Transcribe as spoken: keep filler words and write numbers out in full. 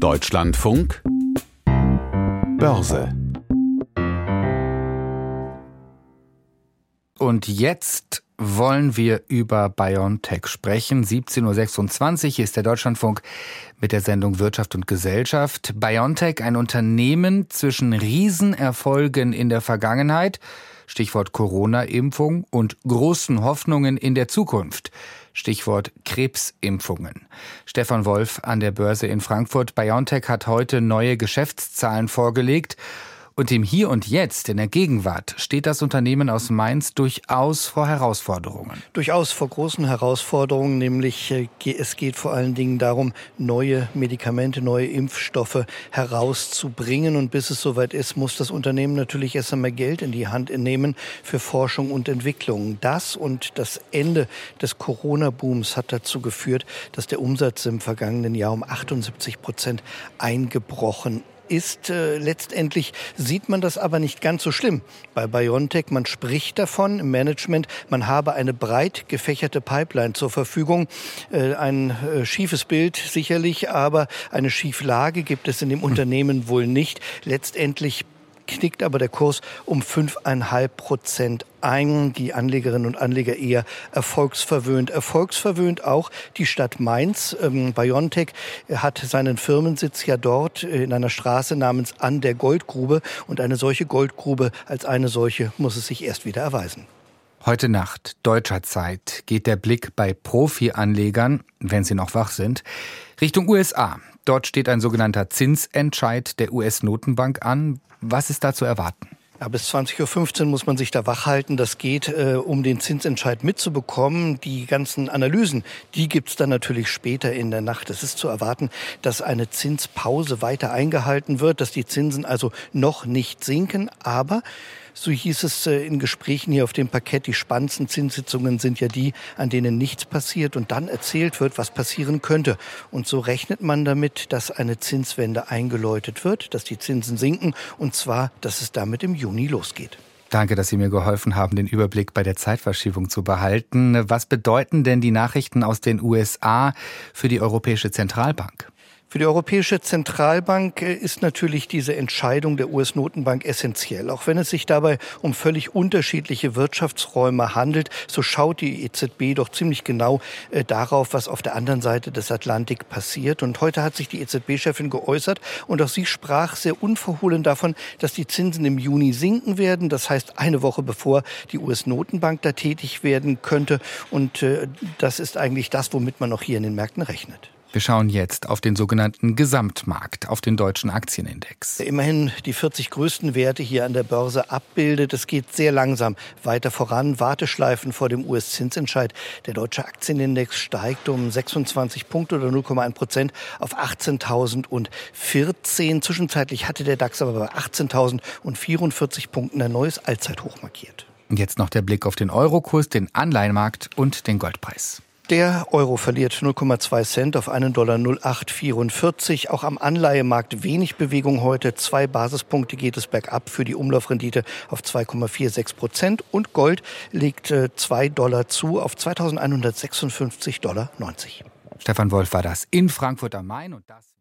Deutschlandfunk Börse. Und jetzt wollen wir über BioNTech sprechen. siebzehn Uhr sechsundzwanzig ist der Deutschlandfunk mit der Sendung Wirtschaft und Gesellschaft. BioNTech, ein Unternehmen zwischen Riesenerfolgen in der Vergangenheit, Stichwort Corona-Impfung, und großen Hoffnungen in der Zukunft, Stichwort Krebsimpfungen. Stefan Wolf an der Börse in Frankfurt. BioNTech hat heute neue Geschäftszahlen vorgelegt. Und im Hier und Jetzt, in der Gegenwart, steht das Unternehmen aus Mainz durchaus vor Herausforderungen. Durchaus vor großen Herausforderungen, nämlich es geht vor allen Dingen darum, neue Medikamente, neue Impfstoffe herauszubringen. Und bis es soweit ist, muss das Unternehmen natürlich erst einmal Geld in die Hand nehmen für Forschung und Entwicklung. Das und das Ende des Corona-Booms hat dazu geführt, dass der Umsatz im vergangenen Jahr um achtundsiebzig Prozent eingebrochen ist. Äh, letztendlich sieht man das aber nicht ganz so schlimm bei BioNTech. Man spricht davon im Management, man habe eine breit gefächerte Pipeline zur Verfügung. Äh, ein äh, schiefes Bild sicherlich, aber eine Schieflage gibt es in dem Unternehmen wohl nicht. Letztendlich knickt aber der Kurs um fünf Komma fünf Prozent ein. Die Anlegerinnen und Anleger eher erfolgsverwöhnt. Erfolgsverwöhnt auch die Stadt Mainz. Ähm, BioNTech hat seinen Firmensitz ja dort in einer Straße namens An der Goldgrube. Und eine solche Goldgrube als eine solche muss es sich erst wieder erweisen. Heute Nacht, deutscher Zeit, geht der Blick bei Profi-Anlegern, wenn sie noch wach sind, Richtung U S A. Dort steht ein sogenannter Zinsentscheid der U S-Notenbank an. Was ist da zu erwarten? Ja, bis zwanzig Uhr fünfzehn muss man sich da wach halten. Das geht, äh, um den Zinsentscheid mitzubekommen. Die ganzen Analysen, die gibt's dann natürlich später in der Nacht. Es ist zu erwarten, dass eine Zinspause weiter eingehalten wird, dass die Zinsen also noch nicht sinken. Aber so hieß es äh, in Gesprächen hier auf dem Parkett, die spannendsten Zinssitzungen sind ja die, an denen nichts passiert und dann erzählt wird, was passieren könnte. Und so rechnet man damit, dass eine Zinswende eingeläutet wird, dass die Zinsen sinken und zwar, dass es damit im Juni losgeht. Danke, dass Sie mir geholfen haben, den Überblick bei der Zeitverschiebung zu behalten. Was bedeuten denn die Nachrichten aus den U S A für die Europäische Zentralbank? Für die Europäische Zentralbank ist natürlich diese Entscheidung der U S-Notenbank essentiell. Auch wenn es sich dabei um völlig unterschiedliche Wirtschaftsräume handelt, so schaut die E Z B doch ziemlich genau äh, darauf, was auf der anderen Seite des Atlantik passiert. Und heute hat sich die E Z B-Chefin geäußert und auch sie sprach sehr unverhohlen davon, dass die Zinsen im Juni sinken werden. Das heißt, eine Woche bevor die U S-Notenbank da tätig werden könnte. Und äh, das ist eigentlich das, womit man auch hier in den Märkten rechnet. Wir schauen jetzt auf den sogenannten Gesamtmarkt, auf den deutschen Aktienindex. Der immerhin die vierzig größten Werte hier an der Börse abbildet. Es geht sehr langsam weiter voran. Warteschleifen vor dem U S-Zinsentscheid. Der deutsche Aktienindex steigt um sechsundzwanzig Punkte oder null Komma eins Prozent auf achtzehntausendvierzehn. Zwischenzeitlich hatte der DAX aber bei achtzehntausendvierundvierzig Punkten ein neues Allzeithoch markiert. Und jetzt noch der Blick auf den Eurokurs, den Anleihenmarkt und den Goldpreis. Der Euro verliert null Komma zwei Cent auf einen Dollar null Komma acht vierundvierzig. Auch am Anleihemarkt wenig Bewegung heute. Zwei Basispunkte geht es bergab für die Umlaufrendite auf zwei Komma sechsundvierzig Prozent. Und Gold legt äh, zwei Dollar zu auf zweitausendeinhundertsechsundfünfzig Komma neunzig Dollar. Stefan Wolf war das in Frankfurt am Main und das